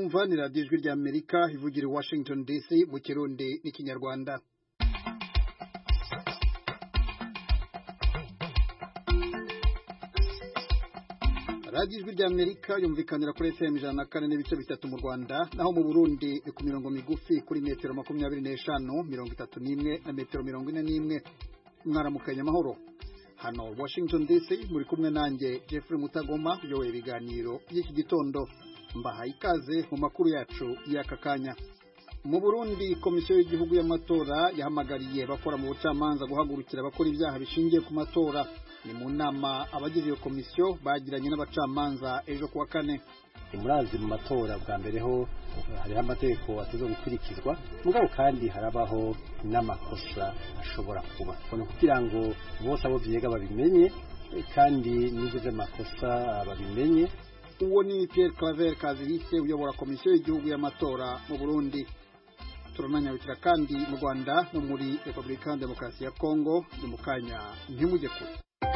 mwumva ni radiyo ijwi rya Amerika ivugira i Washington DC mu Kirundi n'ikinyarwanda. Radiyo ijwi rya Amerika yumvikanira kuri FM 104.3 mu Rwanda, naho mu Burundi ni ku mirongo migufi kuri metero 25, 31 na metero 41. Mwaramukanya amahoro. Hano Washington DC muri kumwe nanjye Jeffrey Mutagoma uyoboye ibiganiro by'iki gitondo. Mbahaye ikaze mu makuru yacu y'aka kanya. Mu Burundi komisiyo y'igihugu y'amatora yahamagariye bakora mu bucamanza guhagurukira abakora ibyaha bishingiye ku matora. Ni mu nama abagize iyo komisiyo bagiranye n'abacamanza ejo kuwa kane. Murazi mu matora bwa mbere ho hariho amategeko ateze gukurikizwa, mugabo kandi harabaho n'amakosa ashobora kuba kugira ngo bose abo vyega babimenye kandi n'ivyo makosa babimenye. Uwo ni Pierre Claver Kazihise uyobora komisiyo y'igihugu y'amatora mu Burundi. Turananyarukira kandi mu Rwanda no muri Republika ya Demokarasi ya Kongo. Ni mu kanya ntimujye kure.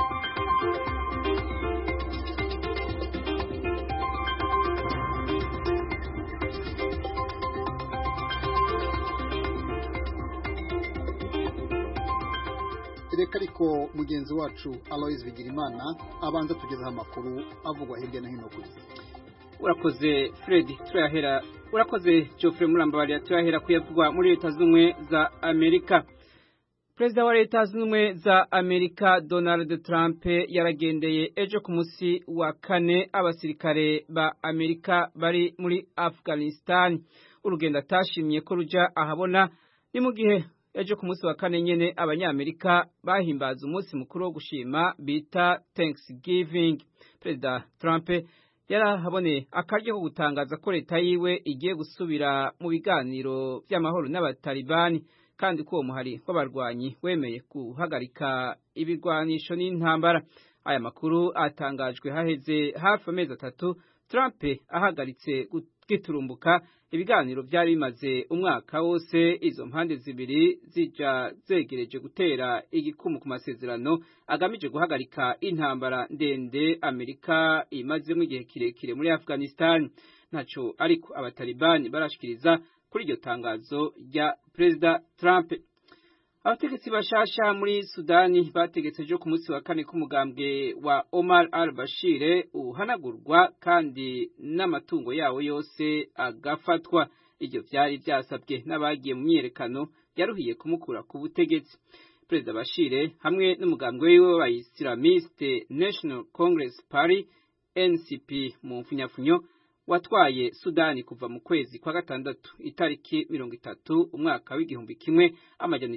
Reka ariko mugenzi wacu Aloys Bigirimana abanza tugezaho amakuru avugwa hirya no hino ku isi. Urakoze Fred, turahera. Urakoze Geoffrey Mulambabari, turahera kuyavugwa muri Leta Zunze za Amerika. Perezida wa Leta Zunze za Amerika Donald Trump yaragendeye ejo ku munsi wa kane abasirikare ba Amerika bari muri Afghanistan. Urugendo atashimye ko ruja ahabona ni mu gihe ejo ku munsi wa kane nyene abanyamerika bahimbaza umunsi mukuru wo gushima bita Thanksgiving. Perezida Trump yarahaboneye akaryo ko gutangaza ko leta yiwe igiye gusubira mu biganiro by'amahoro n'abatalibani, kandi ko uwo muhari w'abarwanyi wemeye guhagarika ibirwanisho n'intambara. Aya makuru atangajwe haheze hafi amezi 3 Trump ahagaritse giturumbuka ibiganiro byari bimaze umwaka wose, izo mpande zibiri zija zegereje gutera igikumu ku masezerano agamije guhagarika intambara ndende Amerika imaze mu gihe kirekire muri Afghanistan. Naco ariko abatalibani barashikiriza kuri iryo tangazo rya Perezida Trump. Abategetsi bashasha muri Sudani bategetse ejo ku munsi wa kane k'umugambwe wa Omar al-Bashir uhanagurwa kandi n'amatungo yawo yose agafatwa. Ibyo byari byasabwe n'abagiye mu myerekano yaruhiye kumukura ku butegetsi. Perezida Bashir hamwe n'umugambwe wiwe w'Abayislamiste National Congress Party NCP mu mfunyafunyo watwaye Sudani kuva mu kwezi kwa gatandatu itariki 30 umwaka w'igihumbi kimwe amajana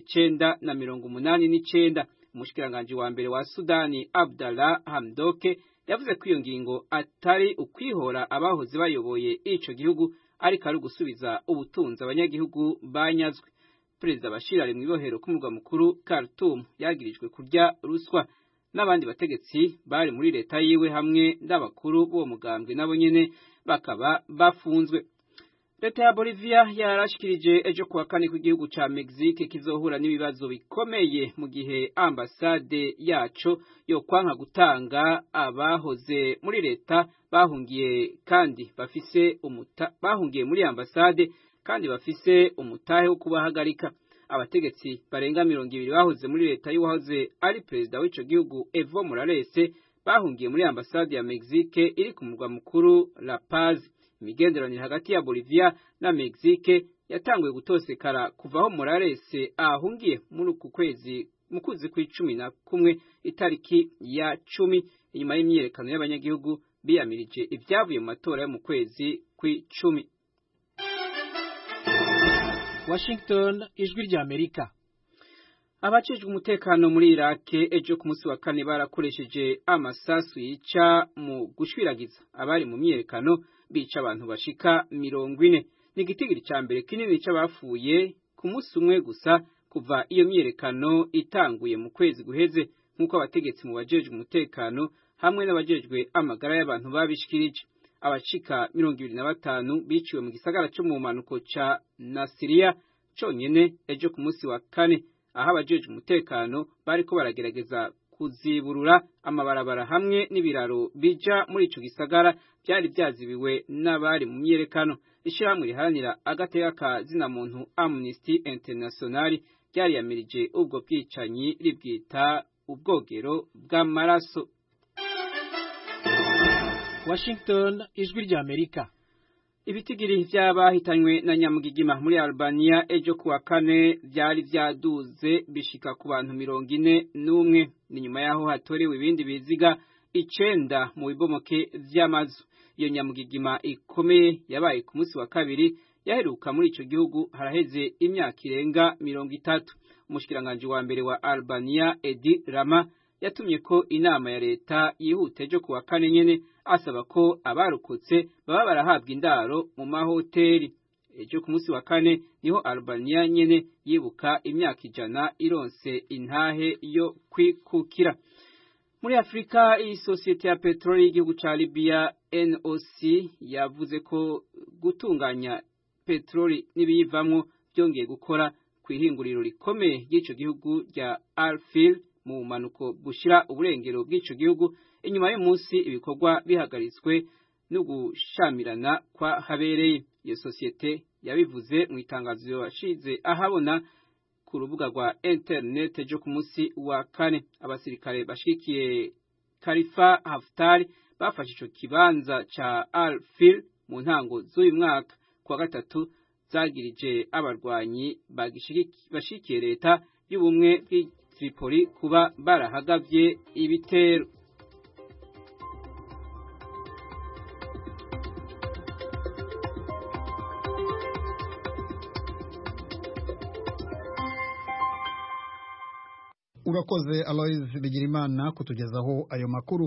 989. Umushikiranganje wa mbere wa Sudani Abdallah Hamdoke yavuze ko iyo ngingo atari ukwihora abahoze bayoboye ico gihugu, ariko ari gusubiza ubutunzi abanyagihugu banyazwe. Perezida Bashir ari mu ibohero ku murwa mukuru Khartoum yagirijwe kurya ruswa. N'abandi bategetsi bari muri leta yiwe hamwe n'abakuru b'uwo mugambwe nabo nyene bakaba bafunzwe. Leta ya Bolivia yarashikirije ejo kuwa kane ku gihugu ca Mexique kizohura n'ibibazo bikomeye mu gihe ambasade yaco yo kwanka gutanga abahoze muri leta bahungiye muri ambasade kandi bafise umutahe wo kubahagarika. Abategetsi barenga 200 bahoze muri leta y'uwahoze ari perezida w'ico gihugu Evo Morales bahungiye muri ambasade ya Mexique iri ku murwa mukuru La Paz. Imigenderanire hagati ya Bolivia na Mexique yatanguye gutosekara kuvaho Morales ahungiye muri ku kwezi mu kwezi kwa11 itariki ya 10 inyuma y'imyerekano y'abanyagihugu biyamirije ibyavuye mu matora yo mu kwezi kwa10. Washington, ijwi rya Amerika. Abacejwe umutekano muri Iraq ejo ku munsi wa kane barakoresheje amasasu yica mu gushwiragiza abari mu myerekano, bica abantu bashika 40. Ni gitigiri ca mbere kinini c'abafuye ku munsi umwe gusa kuva iyo myerekano itanguye mu kwezi guheze, nk'uko abategetsi mu bajejwe umutekano hamwe n'abajejwe amagara y'abantu babishikirije. Abashika 25 biciwe mu gisagara cyo mu manuko ca Nasiriya conyene ejo ku munsi wa kane, aho abajejwe umutekano bariko baragerageza kuziburura amabarabara hamwe n'ibiraro bija muri ico gisagara byari byazibiwe n'abari mu myerekano. Ishirahamwe riharanira agateka ka zina muntu Amnesty International ryari yamirije ubwo bwicanyi ribwita ubwogero bw'amaraso. Washington, ijwi rya Amerika. Ibitigiri vy'abahitanywe na nyamugigima muri Albania ejo kuwa kane byari vyaduze bishika ku bantu 41 ni nyuma yaho hatorewe ibindi biziga 9 mu bibomoke vy'amazu. Iyo nyamugigima ikomeye yabaye ku munsi wa kabiri yaheruka muri ico gihugu haraheze imyaka irenga 30. Umushikiranganje wa mbere wa Albania Edi Rama yatumye ko inama ya leta yihute ejo kuwa kane nyene asaba ko abarokotse baba barahabwa indaro mu mahoteli. Ejo ku munsi wa kane niho Albania nyene yibuka imyaka 100 ironse intahe yo kwikukira. Muri Afrika, isosiyete ya petroli y'igihugu ca Libya NOC yavuze ko gutunganya petroli n'ibiyivamwo byongeye gukora kwihinguriro rikomeye ry'ico gihugu rya Alfil mu manuko bushira uburengero bw'ico gihugu inyuma y'umunsi ibikorwa bihagaritswe no gushamirana kwa habereye. Iyo sosiyete yabivuze mu itangazo yashize ahabona ku rubuga rwa internet ejo ku munsi wa kane. Abasirikare bashikiye Khalifa Haftar bafashe ico kibanza ca Al-Fil mu ntango z'uyu mwaka. Kwa gatatu zagirije abarwanyi bashikiye leta y'ubumwe bw'Tripoli kuba barahagavye ibitero. Urakoze Aloys Bigirimana kutugezaho ayo makuru.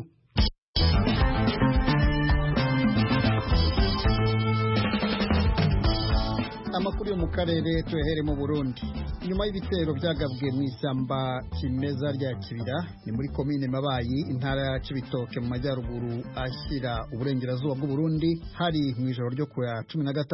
Amakuru yo mu karere tuhere mu Burundi. Nyuma y'ibitero byagabwe mu ishyamba kimeza rya Kibira ni muri komine Mabayi intara ya Cibitoke mu majyaruguru ashyira uburengerazuba bw'u Burundi hari mu ijoro ryo ku ya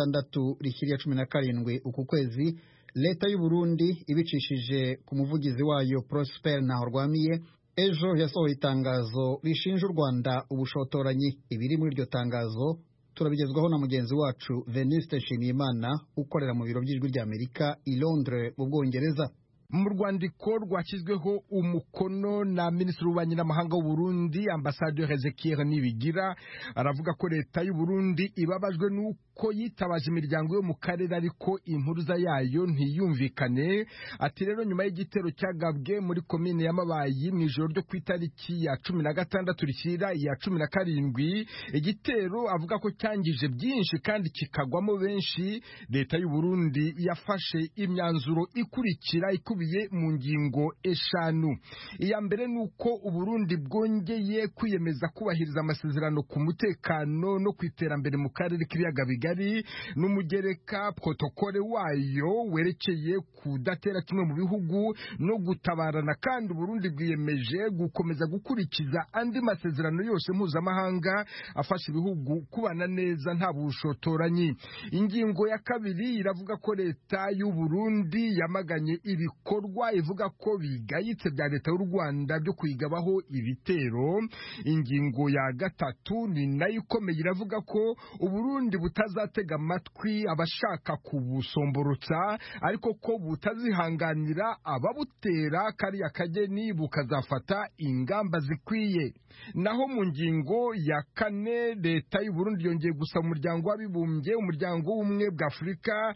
16 rikiriya 17 uku kwezi. Leta y'u Burundi ibicishije ku muvugizi wayo Prosper Ntahorwamiye ejo yasohoye itangazo rishinja u Rwanda ubushotoranyi. Ibiri muri iryo tangazo turabigezwaho na mugenzi wacu Veniste Nshimiyimana ukorera mu biro by'ijwi rya Amerika i Londres mu Bwongereza. Mu rwandiko rwashyizweho umukono na Minisitiri w'Ububanyi n'Amahanga w'u Burundi Ambassadeur Ezekiel Nibigira aravuga ko leta y'u Burundi ibabajwe nuko yitabaje imiryango yo mu karere ariko impuruza yayo ntiyumvikane. Ati rero nyuma y'igitero cyagabwe muri komine ya Mabayi mu ijoro ryo ku itariki ya 16 rishyira ya 17 igitero avuga ko cyangije byinshi kandi kikagwamo benshi, leta y'u Burundi yafashe imyanzuro ikurikira mu ngingo 5. Iya mbere nuko Uburundi bwongeye kwiyemeza kubahiriza amasezerano ku mutekano no kwiterambere mu karere k'ibiyaga bigari n'umugereka protokole wayo werekeye kudatera kimwe mu bihugu no gutabarana, kandi Uburundi bwiyemeje gukomeza gukurikiza andi masezerano yose mpuzamahanga afasha ibihugu kubana neza nta bushotoranyi. Ingingo ya kabiri iravuga ko leta y'u Burundi yamaganye ibikorwa ivuga ko bigayitse bya leta y'u Rwanda byo kwigabaho ibitero. Ingingo ya gatatu ni nayo ikomeye iravuga ko Uburundi butazatega amatwi abashaka kubusomborotsa ariko ko butazihanganira ababutera kariya kageni bukazafata ingamba zikwiye. Naho mu ngingo ya 4 leta y'u Burundi yongeye gusaba umuryango w'abibumbye, umuryango w'ubumwe bwa Afurika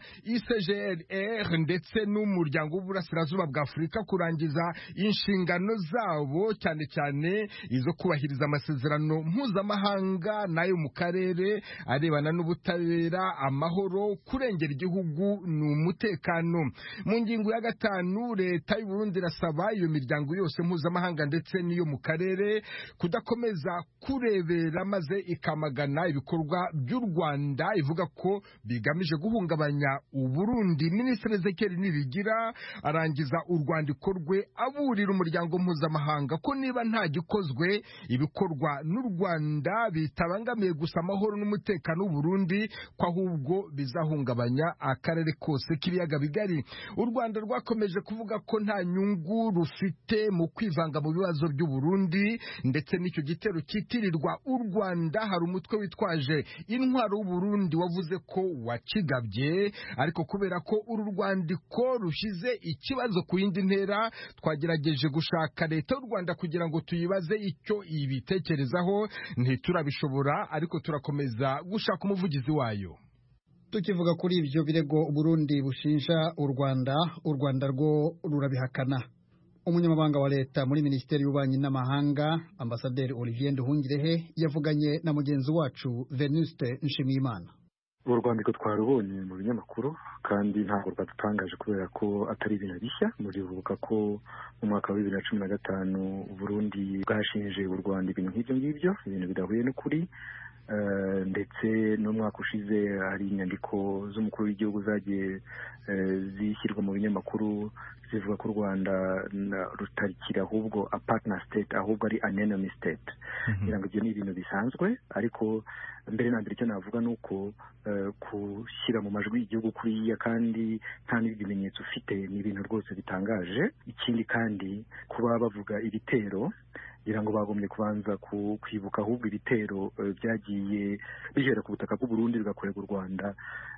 ICGLR ndetse n'umuryango w'uburasirazuba bwa Afurika kurangiza inshingano zabo cyane cyane izo kubahiriza amasezerano mpuzamahanga nayo mu karere arebana n'ubutabera, amahoro, kurengera igihugu n'umutekano. Mu ngingo ya 5 leta y'u Burundi irasaba iyo miryango yose mpuzamahanga ndetse n'iyo mu karere kudakomeza kurebera maze ikamagana ibikorwa by'u Rwanda ivuga ko bigamije guhungabanya Uburundi. Minisitiri Ezekiel Nibigira arangiza urwandiko rwe aburira umuryango mpuzamahanga ko niba nta gikozwe ibikorwa n'u Rwanda bitabangamiye gusa amahoro n'umutekano w'u Burundi ko ahubwo bizahungabanya akarere kose k'ibiyaga bigari. U Rwanda rwakomeje kuvuga ko nta nyungu rufite mu kwivanga mu bibazo by'u Burundi, ndetse n'icyo gitero kitirirwa u Rwanda. Hari umutwe witwaje intwaro w'u Burundi wavuze ko wakigabye, ariko kubera ko uru rwandiko rushize ikibazo ku yindi ntera, twagerageje gushaka leta y'u Rwanda kugira ngo tuyibaze icyo ibitekerezaho. Ntiturabishobora, ariko turakomeza gushaka umuvugizi wayo. Tukivuga kuri ibyo birego Burundi bushinja u Rwanda rwo rurabihakana. Umunyamabanga wa leta muri Minisiteri y'Ububanyi n'Amahanga, Ambasaderi Olivier Nduhungirehe, yavuganye na mugenzi wacu Venuste Nshimiyimana. Urwandiko twarubonye mu binyamakuru kandi ntabwo rwadutangaje kubera ko atari ibintu bishya. Muribuka ko mu mwaka wa 2015 Burundi bwashinje u Rwanda ibintu nk'ibyo ngibyo, ibintu bidahuye n'ukuri. Ndetse n'umwaka ushize hari inyandiko z'umukuru w'igihugu zagiye zishyirwa mu binyamakuru zivuga ko u Rwanda rutarikira ahubwo a partner state, ahubwo ari an enemy state. Ngira ngo ibyo ni ibintu bisanzwe, ariko mbere na mbere icyo navuga ni uko gushyira mu majwi igihugu kuriya kandi nta n'ibimenyetso ufite ni ibintu rwose bitangaje. Ikindi kandi kuba bavuga ibitero, ngira ngo bagombye kubanza kwibuka ahubwo ibitero byagiye bihera ku butaka bw'u Burundi bigakorerwa u Rwanda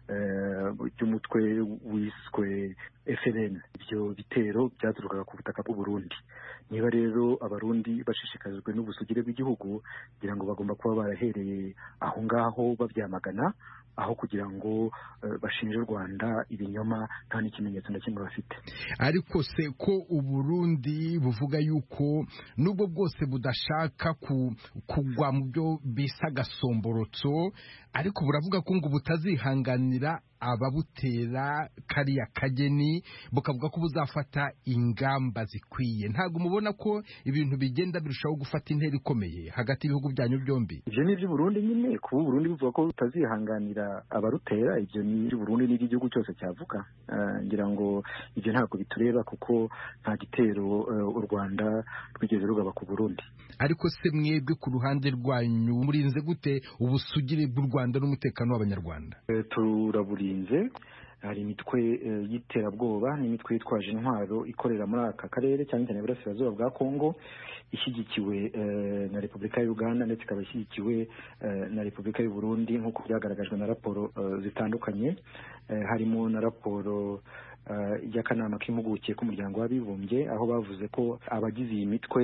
by'umutwe wiswe FLN. Ibyo bitero byaturukaga ku butaka bw'u Burundi. Niba rero abarundi bashishikajwe n'ubusugire bw'igihugu, ngira ngo bagomba kuba barahereye aho ngaho babyamagana, aho kugira ngo bashinje u Rwanda ibinyoma nta n'ikimenyetso na kimwe bafite. Ariko se ko u Burundi buvuga yuko nubwo bwose budashaka kugwa mu byo bisa gasomborotso, ariko buravuga ko ngo butazihanganira ababutera kariya kageni, bukavuga ko buzafata ingamba zikwiye. Ntabwo mubona ko ibintu bigenda birushaho gufata intera ikomeye hagati y'ibihugu byanyu byombi? Ibyo ni iby'u Burundi nyine, kuba u Burundi buvuga ko butazihanganira abarutera, ibyo ni iby'u Burundi n'igihugu cyose cyavuga. Ngira ngo ibyo ntabwo bitureba kuko nta gitero u Rwanda rwigeze rugaba ku Burundi. Ariko se mwebwe ku ruhande rwanyu murinze gute ubusugire bw'u Rwanda n'umutekano w'Abanyarwanda? Turaburinze. Hari imitwe y'iterabwoba n'imitwe yitwaje intwaro ikorera muri aka karere cyane cyane Burasirazuba bwa Kongo, ishyigikiwe na Repubulika y'u Uganda ndetse ikaba ishyigikiwe na Repubulika y'u Burundi, nk'uko byagaragajwe na raporo zitandukanye, harimo na raporo y'akanama k'impuguke k'umuryango w'abibumbye, aho bavuze ko abagize iyi mitwe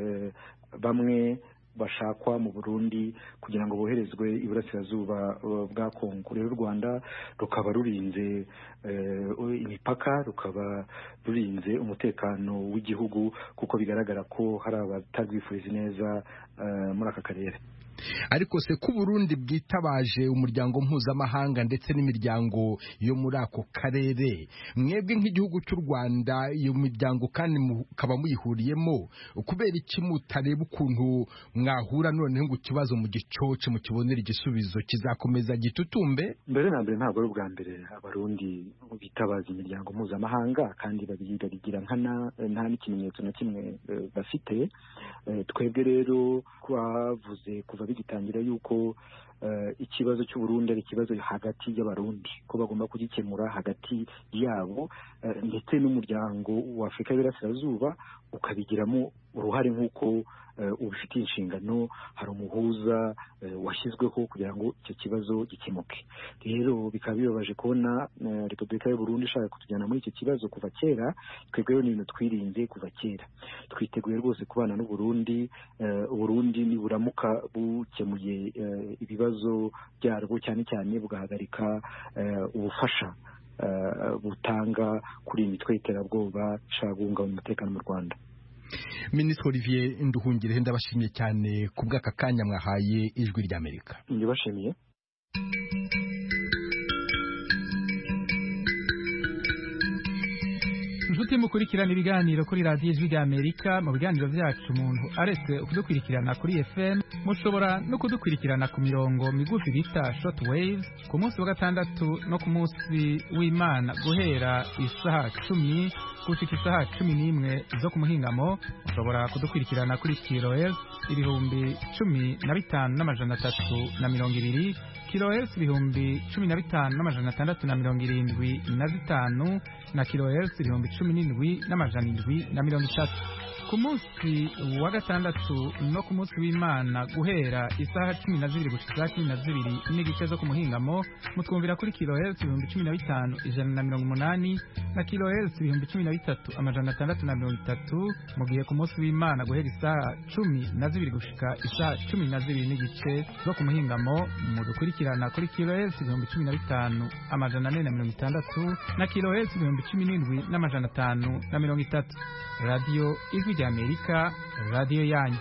bamwe bashakwa mu Burundi kugira ngo boherezwe iburasirazuba bwa Kongo. Rero u Rwanda rukaba rurinze imipaka, rukaba rurinze umutekano w'igihugu, kuko bigaragara ko hari abatarwifuriza neza muri aka karere. Ariko se ku Burundi bwitabaje umuryango mpuzamahanga ndetse n'imiryango yo muri ako karere, mwebwe nk'igihugu cy'u Rwanda iyo miryango kandi mukaba muyihuriyemo, kubera iki mutareba ukuntu mwahura noneho ngo ikibazo mu gicoce mu kibonera igisubizo kizakomeza gitutumbe? Mbere na mbere ntabwo ari ubwa mbere abarundi bitabaza imiryango mpuzamahanga kandi babigira nta n'ikimenyetso na kimwe bafite. Twebwe rero twavuze kuva bigitangira yuko ikibazo cy'u Burundi ari ikibazo hagati y'abarundi, ko bagomba kugikemura hagati yabo, ndetse n'umuryango wa Afurika y'Iburasirazuba ukabigiramo uruhare nk'uko ubifitiye inshingano. Hari umuhuza washyizweho kugira ngo icyo kibazo gikemuke. Rero bikaba bibabaje kubona Repubulika y'u Burundi ishaka kutujyana muri icyo kibazo kuva kera. Twebweho ni ibintu twirinze kuva kera. Twiteguye rwose kubana n'u Burundi. Burundi niburamuka bukemuye ibibazo byarwo, cyane cyane bugahagarika ubufasha butanga kuri imitwe y'iterabwoba ishaka guhungabanya umutekano mu Rwanda. Minisitiri Olivier Nduhungirehe, ndabashimiye cyane ku bw'aka kanya mwahaye Ijwi ry'Amerika. Ndibashimiye. Inshuti mukurikirana ibiganiro kuri radiyo Ijwi ry'Amerika, mu biganiro byacu umuntu aretse kudukurikirana kuri FM, mushobora no kudukurikirana ku mirongo migufi bita short waves ku munsi wa gatandatu no ku munsi w'Imana guhera isaha 10 gushika isaha 11 zo ku muhingamo mushobora kudukurikirana kuri kilohertz 15,320 kilohertz 15,675 na kilohertz 17,730 ku munsi wa gatandatu no ku munsi w'Imana guhera isaha 12 gushika 12 n'igice zo ku muhingamo mutwumvira kuri kilohertz 15,180 na kilohertz 13,630 mu gihe ku munsi w'Imana guhera isaha 12 gushika isaha 12 n'igice zo ku muhingamo mudukurikirana kuri kilohertz 15,460 na kilohertz 17,530. Radio Ijwi rya Amerika, radio yanyu.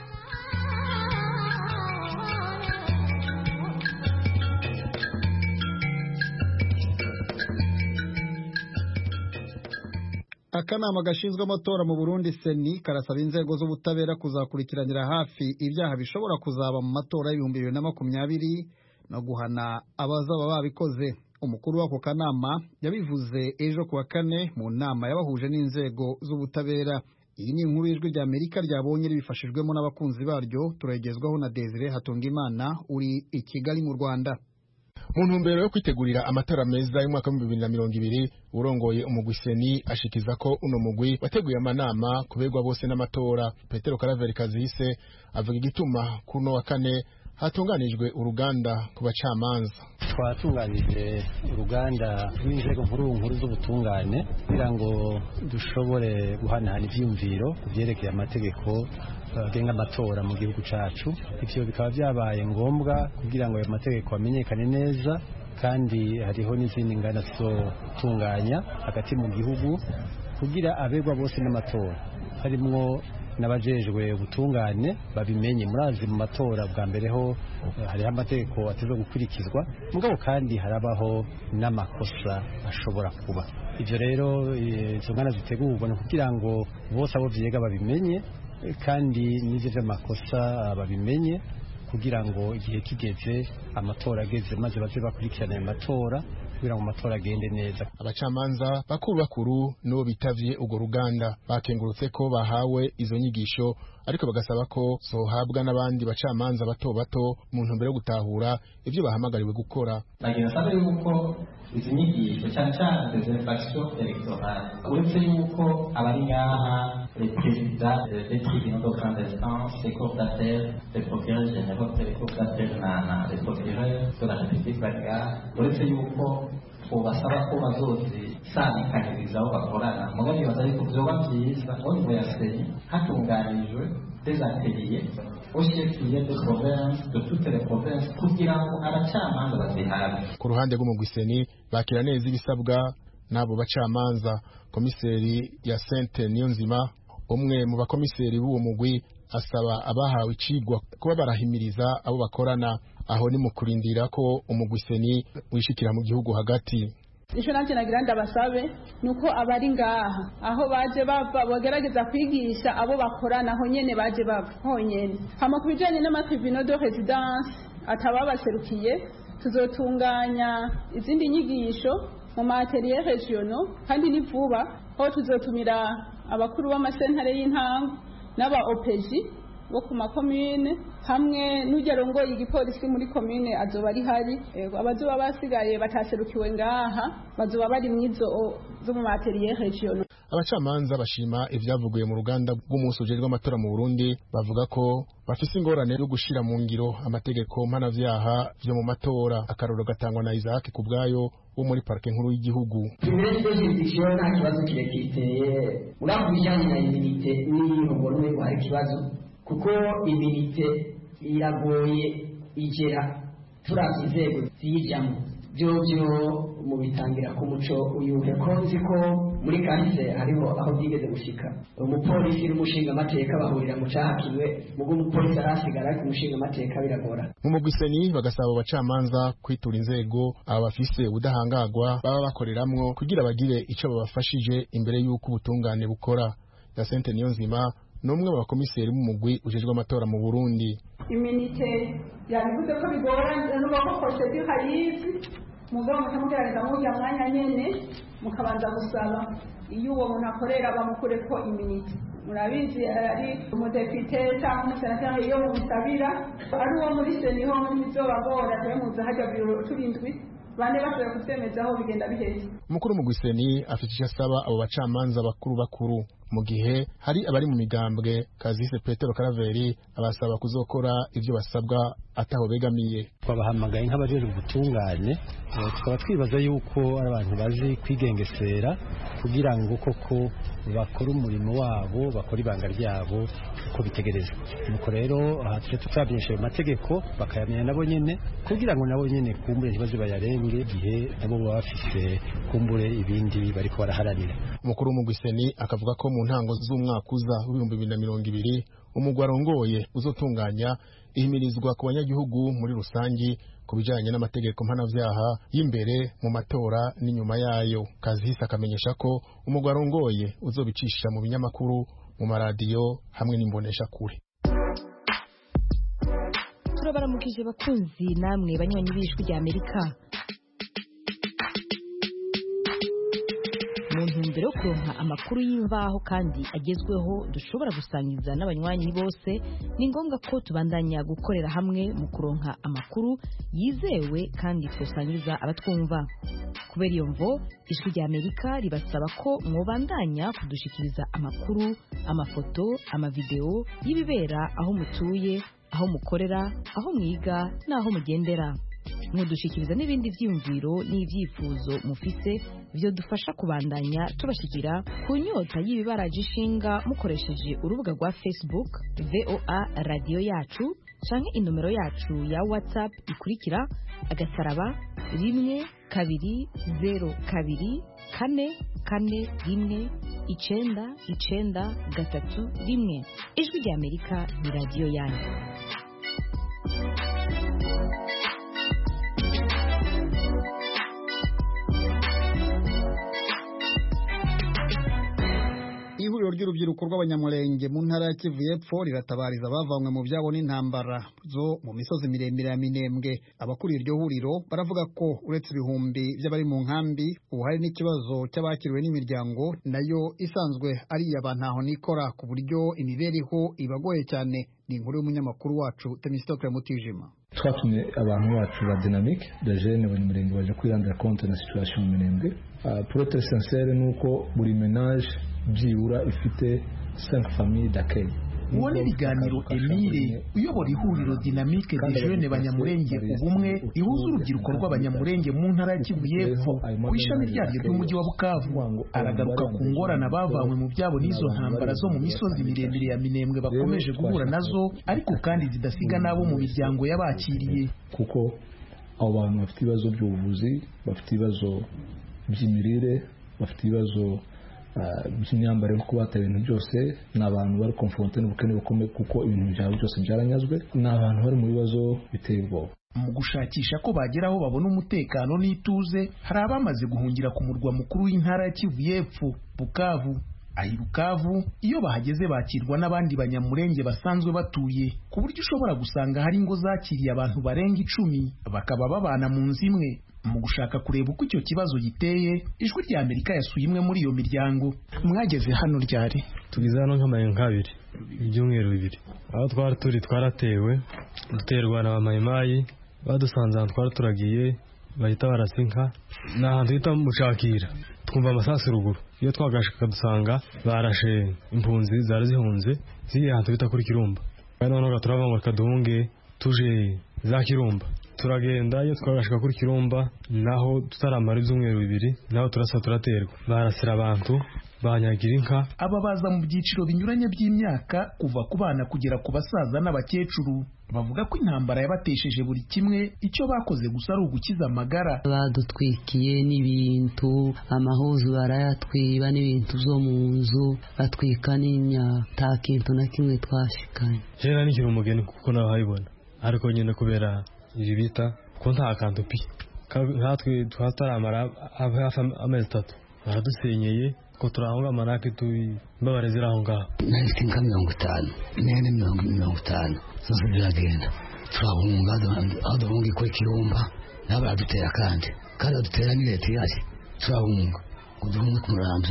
Akanama gashinzwe amatora mu Burundi seni karasaba inzego z'ubutabera kuzakurikiranira hafi ibyaha bishobora kuzaba mu matora y'ibihumbi 2020 no guhana abazaba babikoze. Umukuru w'ako kanama yabivuze ejo kuwa kane mu nama yabahuje n'inzego z'ubutabera. Iyi ni inkuru y'Ijwi rya Amerika ryabonye ribifashijwemo n'abakunzi baryo, turagezwaho na Desire Hatungimana uri i Kigali mu Rwanda. Mu ntumbero yo kwitegurira amatora meza y'umwaka wa 2020 urongoye umugwi seni ashikiza ko uno mugwi wateguye amanama kuberwa bose n'amatora. Petero Karaveri Kazihise avuga igituma kuno wa kane hatunganijwe uruganda ku bacamanza. Twatunganije uruganda rw'inzego nkuru z'ubutungane kugira ngo dushobore guhanahana ivyumviro kuvyerekeye amategeko agenga amatora mu gihugu cacu. Ivyo bikaba vyabaye ngombwa kugira ngo ayo mategeko amenyekane neza, kandi hariho n'izindi ngana zizotunganya hagati mu gihugu kugira aberwa bose n'amatora, harimwo n'abajejwe ubutungane babimenye. Murazi mu matora bwa mbere ho hariho amategeko ateze gukurikizwa, mugabo kandi harabaho n'amakosa ashobora kuba. Ivyo rero izo ngana zitegurwa no kugira ngo bose abo vyega babimenye, kandi n'ivyo vy'amakosa babimenye kugira ngo igihe kigeze amatora ageze maze baze bakurikirana ayo matora kugira ngo amatora agende neza. Abacamanza bakuru no bitavye ugo ruganda bakengurutse ko bahawe izo nyigisho, ariko bagasaba ko zohabwa n'abandi bacamanza bato mu ntumbero yo gutahura ivyo bahamagariwe gukora. Bagira sabe yuko izo nyigisho cyane des infractions électorales uretse yuko abari ngaha les présidents des tribunaux de grande instance, les cours d'appel, les procureurs généraux, les cours d'appel les procureurs de la République bagira uretse yuko basaba ko bazozisangikaniriza aho bakorana. Mugabo nibaza yuko vyoba vyiza ngo nibo yaseni hatunganijwe des ateliers au chef-lieu de province de toutes les provinces kugira ngo abacamanza bazihabwe. Ku ruhande rw'umugwiseni bakira neza ibisabwa n'abo bacamanza. Komiseri ya Sente Niyonzima, umwe mu bakomiseri b'uwo mugwi, asaba abahawe icigwa kuba barahimiriza abo bakorana. Aho ni mu kurindira ko umugwiseni wishikira mu gihugu hagati. Isho nanje nagira ndabasabe nuko abari ngaha aho baje bava bogerageza kwigisha abo bakorana aho nyene baje bava honyene. Hama kubijanye n'amatribunaux de résidence atababaserukiye, tuzotunganya izindi nyigisho mu matériel régionaux, kandi ni vuba aho tuzotumira abakuru b'amasentare y'intango n'aba OPG bo ku makomine hamwe n'ugerongoye igipolisi muri komine azoba ari hari. Abazoba basigaye bataserukiwe ngaha bazoba bari mwizo zo mu matériel régionaux. Abacamanza bashima ivyavuguye mu ruganda rw'umunsi ujejwe amatora mu Burundi, bavuga ko bafise ingorane yo gushira mu ngiro amategeko mpanavyaha vyo mu matora. Akaroro gatangwa na Isaac Kubwayo wo muri parke nkuru y'igihugu. Imbere y'ivyo nta kibazo kirekire urabujanye na immunité n'ihogorwe hari kibazo kuko immunité iragoye igera turavye inzego ziyijamwo byo mu bitangira ku muco uyuhe ko nzi ko muri kahise hariho aho byigeze gushika umupolisi n'umushinga amateka bahurira mu cahakiwe mugo umupolisi arasigara ku mushinga amateka biragora. Mu mugwiseni bagasaba abacamanza kwitura inzego abafise ubudahangagwa baba bakoreramwo kugira bagire ico babafashije imbere y'uko ubutungane bukora. Ya Sente Niyonzima n'umwe mu bakomiseri b'umugwi ujejwe amatora mu Burundi. Immunité yavuze ko bigorana no ko procedure hayizi mugabo mukamugerageza mu mwanya nyene mukabanza gusaba iyo uwo muntu akorera bamukureko iminite murabizi ari umudepite cyangwa umusenateri iyo mumusabira ari uwo muri seniho ntibizobagora muza hajya biro turindwi bane bashobora kutwemezaho bigenda biheze. Umukuru mu Gwiseni afite icyo asaba abo bacamanza bakuru mu gihe hari abari mu migambwe Kazise Petero Karaveri abasaba kuzokora ivyo basabwa ataho begamiye. Twabahamagaye nk'abajejwe ubutungane tukaba twibaza yuko ari abantu bazi kwigengesera kugira ngo koko bakora umurimo wabo bakora ibanga ryabo uko bitegerezwa. Nuko rero tuje tutabyinshi mu mategeko bakayamenya nabo nyene kugira ngo nabo nyene kumbure ntibaze bayarenge igihe nabo baba bafise kumbure ibindi bariko baraharanira. Umukuru mu Gwiseni akavuga ko mu ntango z'umwaka uza w'2020 umugwi arongoye uzotunganya ihimirizwa ku banyagihugu muri rusangi ku bijanye n'amategeko mpanavyaha y'imbere mu matora n'inyuma yayo. Kazihise akamenyesha ko umugwi arongoye uzobicisha mu binyamakuru mu maradiyo hamwe n'imbonesha kure. Turabaramukije bakunzi namwe banywanyi b'Ijwi rya Amerika. Mu ntumbero yo kuronka amakuru y'imvaho kandi agezweho dushobora gusangiza n'abanywanyi bose, ni ngombwa ko tubandanya gukorera hamwe mu kuronka amakuru yizewe kandi tusangiza abatwumva. Kubera iyo mvo, Ijwi rya Amerika ribasaba ko mwobandanya kudushikiriza amakuru, amafoto, amavideo y'ibibera aho mutuye, aho mukorera, aho mwiga n'aho mugendera. Mudushikiriza n'ibindi vyiyumviro n'ivyifuzo mufise byo dufasha kubandanya tubashikira ku nyota y'ibibaraje ishinga mukoresheje urubuga rwa Facebook VOA Radio Yacu canke inomero yacu ya WhatsApp ikurikira agasaraba 1 2 0 2 4 4 1 9 3 1. Ijwi rya Amerika ni radio yanyu. Ihuriro ry'urubyiruko rw'abanyamurenge mu ntara ya Kivu y'Epfo riratabariza abavanywe mu byabo n'intambara zo mu misozi miremire ya Minembwe. Abakuriye iryo huriro baravuga ko uretse ibihumbi by'abari mu nkambi ubu hari n'ikibazo cy'abakiriwe n'imiryango nayo isanzwe ari abantu aho nikora ku buryo imibereho ibagoye cyane. Ni inkuru y'umunyamakuru wacu Temistokle Mutijima. Twatumye abantu bacu ba dynamique de jeunes abanyamurenge baje kwirandira compte na situation mu Minembwe. Pour être sincère nuko buri ménage byibura ifite 5 familles d'accueil. Uwo ni ibiganiro Emile uyobora ihuriro Dynamique de Jeunes Banyamurenge ubumwe ihuza urubyiruko rw'abanyamurenge mu ntara ya Kivu y'Epfo ku ishami ryaryo ry'umujyi wa Bukavu. Aragaruka ku ngorane bavanywe mu byabo n'izo ntambara zo mu misozi miremire ya Minembwe bakomeje guhura nazo, ariko kandi zidasiga nabo mu miryango y'abakiriye. Kuko abo bantu bafite ibibazo by'ubuvuzi, bafite ibibazo by'imirire, bafite ibibazo by'imyambaro yo kubata ibintu byose, n'abantu bari confronté n'ubukene bukomeye kuko ibintu byabo byose byaranyazwe, n'abantu bari mu bibazo biteye ubwoba. Mu gushakisha ko bageraho babona umutekano n'ituze, hari abamaze guhungira ku murwa mukuru w'intara ya Kivu y'Epfo Bukavu. Ahi Bukavu iyo bahageze bakirwa n'abandi banyamurenge basanzwe batuye, ku buryo ushobora gusanga hari ingo zakiriye abantu barenga 10 bakaba babana mu nzu imwe. Mu gushaka kureba uko icyo kibazo giteye, Ijwi rya Amerika yasuye imwe muri iyo miryango. Mwageze hano ryari? Tugize hano nk'amayenga 2 ibyumweru 2. Aho twari twaratewe duterwa na bamayimayi badusanze ahantu twari turagiye bahita barasinka n'ahantu hita mucakira, twumva amasasu ruguru. Iyo twagashaka dusanga barashe impunzi zari zihunze ziri ahantu bita kuri Kirumba. Kandi noneho turava ngo kaduhunge tuje za Kirumba. Turagenda iyo twagashika kuri Kirumba naho tutaramara ibyumweru 2 naho turasa turaterwa, barasira abantu banyagira inka. Aba baza mu byiciro binyuranye by'imyaka kuva ku bana kugera ku basaza n'abakecuru. Bavuga ko intambara yabatesheje buri kimwe, icyo bakoze gusa ari ugukiza amagara. Badutwikiye n'ibintu, amahuzu barayatwiba n'ibintu zo mu nzu, batwika n'imyaka, nta kintu na kimwe twashikanye. Jena nikiri umugeni kuko nabahayibona, ariko nyine kubera ibi bita ko nta kantu pi nkatwe twataramara hafi amezi 3 baradusenyeye ko turahunga amarake mbabare ziraho ngaho. Nahise inka 50 nene 50 zose biragenda turahunga aduhunga kuri Kirumba n'abadutera kandi adutera ni leta yaje turahunga kuduhunga kumuramvya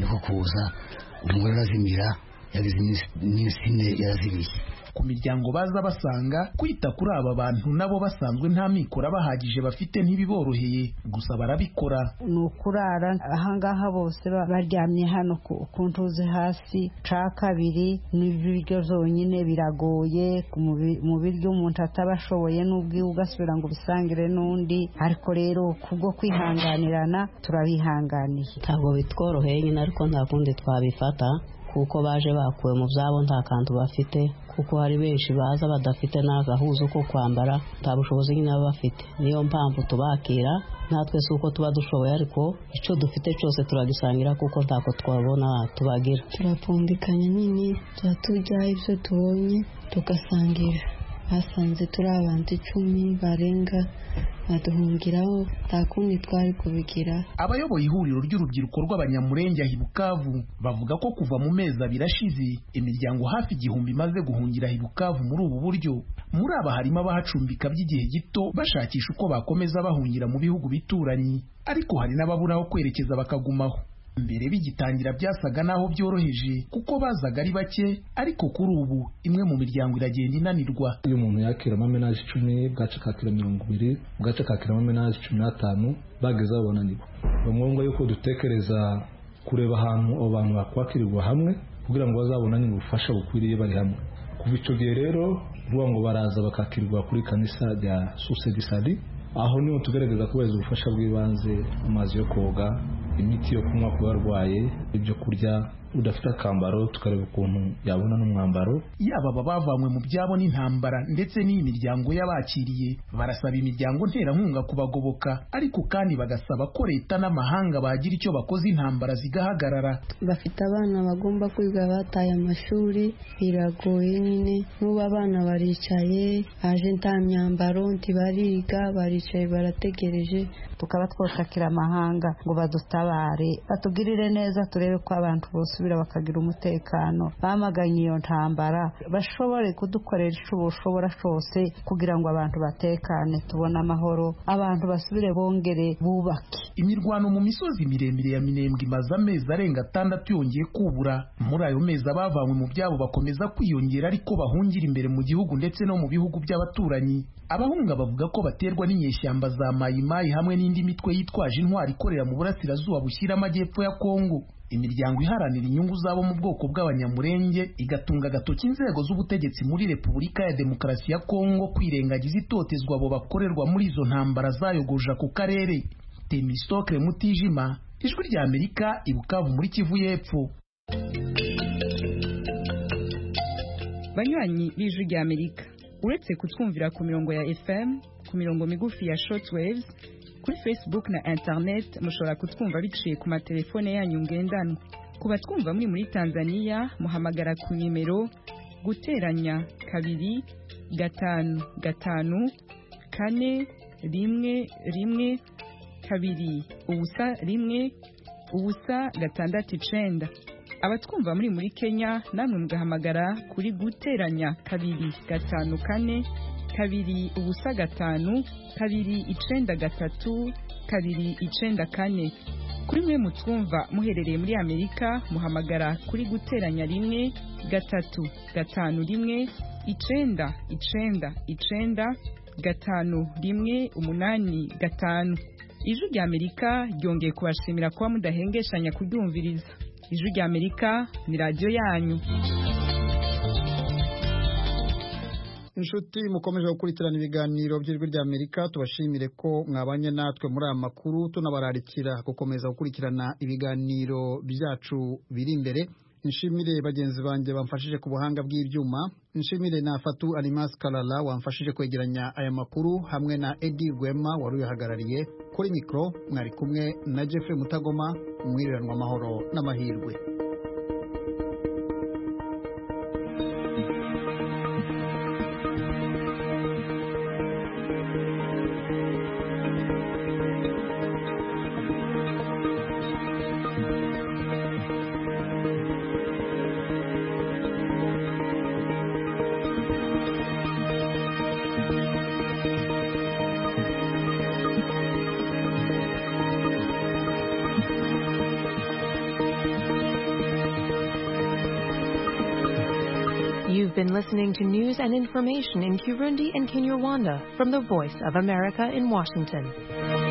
niko kuza umugore arazimira yagize iminsi ine yarazimiye. Ku miryango baza basanga kwita kuri aba bantu nabo basanzwe nta mikoro bahagije bafite ntibiboroheye, gusa barabikora. Ni ukurara ahangaha bose baryamye hano ku ntuze hasi ca kabiri, n'ibiryo zonyine biragoye mu biryo umuntu atabashoboye n'ubwiwe ugasubira ngo bisangire n'undi, ariko rero kubwo kwihanganirana turabihanganiye. Ntabwo bitworoheye nyine, ariko nta kundi twabifata kuko baje bakuwe mu byabo nta kantu bafite, kuko hari benshi baza badafite n'agahuzu ko kwambara, nta bushobozi nyine baba bafite. Niyo mpamvu tubakira, natwe si uko tuba dushoboye, ariko icyo dufite cyose turagisangira kuko ntako twabona tubagira. Turapfundikanya nyine, turya ibyo tubonye tugasangira. Basanze turi abantu 10 barenga baduhungiraho, nta kundi twari kubigira. Abayoboye ihuriro ry'urubyiruko rw'Abanyamurenge ahi Bukavu bavuga ko kuva mu mezi abiri ashize imiryango hafi 1000 imaze guhungira ahi Bukavu muri ubu buryo. Muri aba harimo abahacumbika by'igihe gito bashakisha uko bakomeza bahungira mu bihugu bituranyi, ariko hari n'ababura aho kwerekeza bakagumaho. Mbere bigitangira byasaga naho byoroheje kuko bazaga ari bake, ariko kuri ubu imwe mu miryango iragenda inanirwa. Iyo umuntu yakira amamenaje 10 bwaca kakira 20 bwaca kakira amamenaje 15 bageza babonanirwa. Ni ngombwa yuko dutekereza kureba ahantu abo bantu bakwakirirwa hamwe kugira ngo bazabonane ubufasha bukwiriye bari hamwe. Kuva icyo gihe rero ruwa ngo baraza bakakirirwa kuri kanisa rya Susedisadi, aho niho tugerageza kubeza ubufasha bw'ibanze, amazi yo koga, imiti yo kunywa ku barwaye, ibyo kurya, udafite akambaro tukareba ukuntu yabona n'umwambaro. Yaba bavanywe mu byabo n'intambara ndetse n'iyi miryango y'abakiriye barasaba imiryango nterankunga kubagoboka, ariko kandi bagasaba ko leta n'amahanga bagira icyo bakoze intambara zigahagarara. Bafite abana bagomba kwiga bataye amashuri, biragoye nyine. N'ubu abana baricaye, aje nta myambaro, ntibariga, baricaye barategereje. Tukaba twoshakira amahanga ngo badutabare, batugirire neza, turebe ko abantu bose bakagira umutekano, bamaganye iyo ntambara, bashobore kudukorera icyo bushobora cyose kugira ngo abantu batekane, tubone amahoro, abantu basubire bongere bubake. Imirwano mu misozi miremire ya Minembwe imaze amezi arenga 6 yongeye kubura. Muri ayo mezi abavanywe mu byabo bakomeza kwiyongera, ariko bahungira imbere mu gihugu ndetse no mu bihugu by'abaturanyi. Abahunga bavuga ko baterwa n'inyeshyamba za Mayimayi hamwe n'indi mitwe yitwaje intwari ikorera mu burasirazuba bushyira amajyepfo ya Kongo. Imiryango iharanira inyungu zabo mu bwoko bw'Abanyamurenge igatunga agatoki inzego z'ubutegetsi muri Repubulika ya Demokarasi ya Kongo kwirengagiza itotezwa abo bakorerwa muri izo ntambara zayogoje ku karere. Temistokle Mutijima, Ijwi rya Amerika, i Bukavu muri Kivu y'Epfo. Banywanyi b'Ijwi rya Amerika, uretse kutwumvira ku mirongo ya FM, ku mirongo migufi ya shortwaves, kuri Facebook na internet mushobora kutwumva biciye ku matelefone yanyu ngendanwa. Kuba twumva muri Tanzania muhamagara ku nimero guteranya 2 5 5 4 1 1 2 ubusa 1 ubusa 6 abatwumva muri Kenya namwe mugahamagara kuri guteranya 2 5 4 2 ubusa 5 2 9 3 2 9 kuri mwe mutwumva muherereye muri Amerika muhamagara kuri guteranya 1 3 5 1 9 9 9 5 1 8 5. Ijwi rya Amerika ryongeye kubashimira kuba mudahengeshanya kuryumviriza. Ijwi rya Amerika ni radio yanyu. Inshuti mukomeje gukurikirana ibiganiro by'Ijwi rya Amerika, tubashimire ko mwabanye natwe muri aya makuru, tunabararikira gukomeza gukurikirana ibiganiro byacu biri imbere. Nshimire bagenzi banjye bamfashije ku buhanga bw'ibyuma, nshimire na Fatu Alimas Kalala wamfashije kwegeranya aya makuru, hamwe na Eddie Rwema wari uyahagarariye. Kuri mikro mwari kumwe na Jeffrey Mutagoma. Mwiriranwa amahoro n'amahirwe. You've been listening to news and information in Kirundi and Kinyarwanda from the Voice of America in Washington.